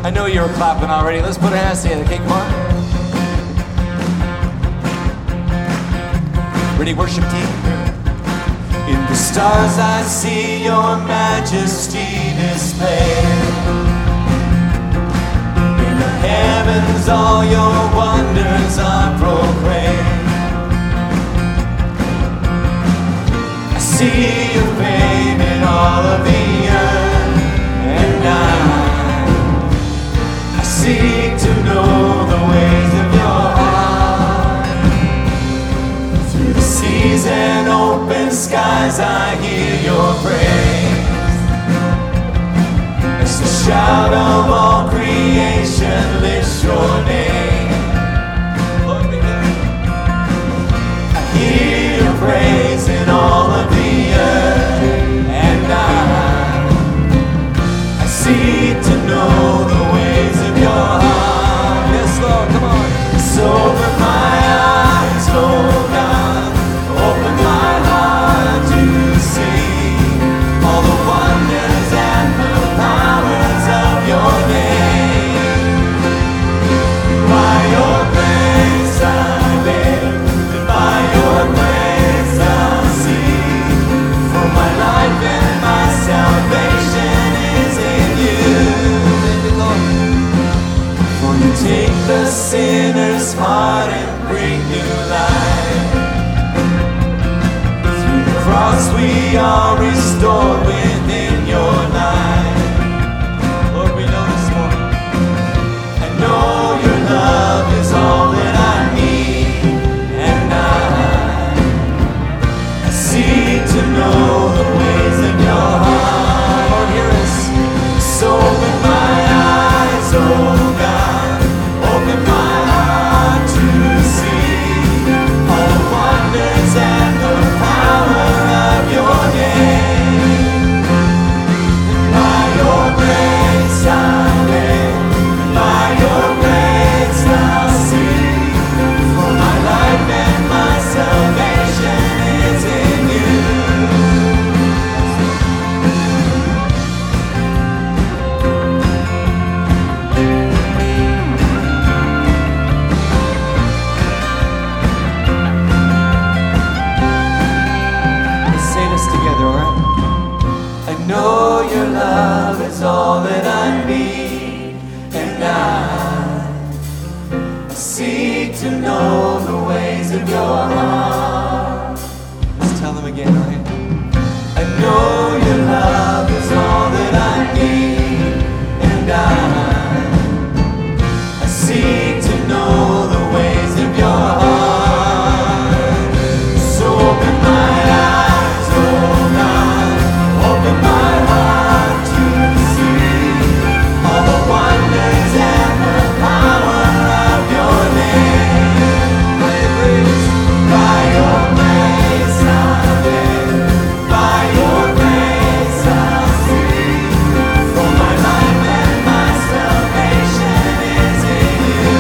I know you were clapping already. Let's put our hands together. Okay, come on. Ready, worship team? In the stars I see your majesty displayed. In the heavens all your wonders are proclaimed. I see your fame in all of the earth, and I seek to know the ways of your heart. Through the seas and open skies I hear your praise. As the shout of all creation lifts your name. I hear your praise in all of the earth, and I seek to know the ways of your heart. Yes, Lord, come on. So open my eyes, oh God, open my heart to see all the wonders and the powers of your name. By your grace I live, and by your grace I'll see. For my life and my salvation is in you. For you take the sinner's heart and bring new life. Through the cross we are restored within your life. Lord, we know this morning. I know your love is all that I need, and I seek to know the ways of your heart. Lord, hear us. So open my eyes, oh God, open my heart to see all the wonders and the power of your name. By your grace I live, by your grace I'll see. For my life and my salvation is in you. Let's say this together, all right? I know your love is all that I need, and I seek to know the ways of your heart. Let's tell them again, all right? I know your love is all that I need, and I seek to know the ways of your heart. So open my eyes, oh God, open my heart to see all the wonders and the power of your name. By your grace I live, by your grace I'll see. For my life and my salvation is in you.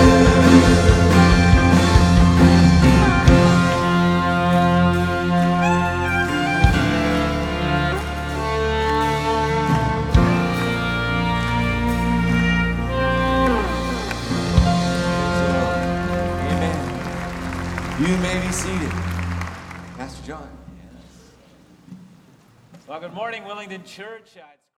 Amen. You may be seated. Pastor John. Well, good morning, Willingdon Church. It's